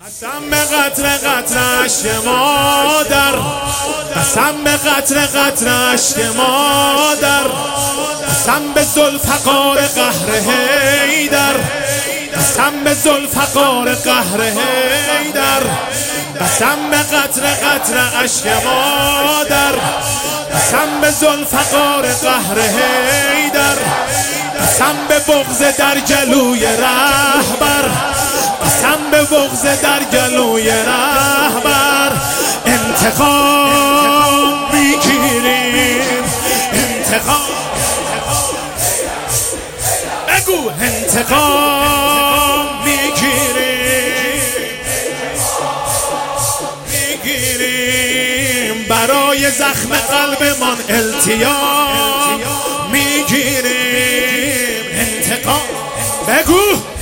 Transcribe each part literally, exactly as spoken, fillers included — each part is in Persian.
قسم به قطر قطر اشک مادر، قسم به قطر قطر اشک مادر، قسم به ذوالفقار قهر حیدر، قسم به ذوالفقار قهر حیدر، قسم به قطر قطر اشک مادر، قسم به ذوالفقار قهر حیدر، قسم به بغض در گلوی رهبر، قسم به بغض در گلوی رهبر. انتقام میگیریم، انتقام بگو، انتقام میگیریم، میگیریم برای زخم قلبمان التیام میگیریم. انتقام بگو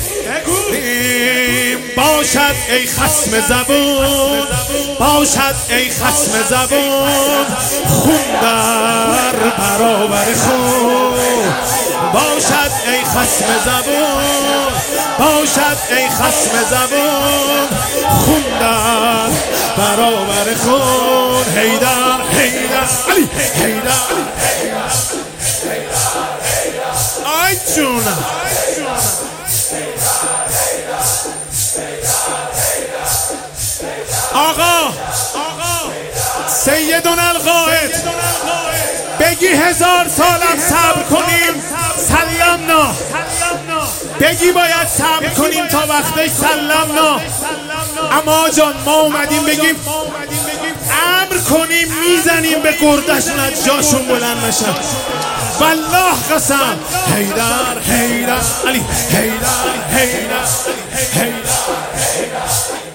باشد ای خصم زبون، باشد ای خصم زبون، خون در برابر خون، باشد ای خصم زبون، باشد ای خصم زبون، خون در برابر خون. حیدر حیدر علی حیدر آی جونم آقا سیدنا القائد بگی هزار سالم صبر کنیم سلمنا، بگی باید صبر کنیم تا وقتش سلمنا. اما جان ما اومدیم بگیم امر کنیم میزنیم به گردشون از جاشون بلند نشن. والله قسم. حیدر حیدر علی حیدر حیدر حیدر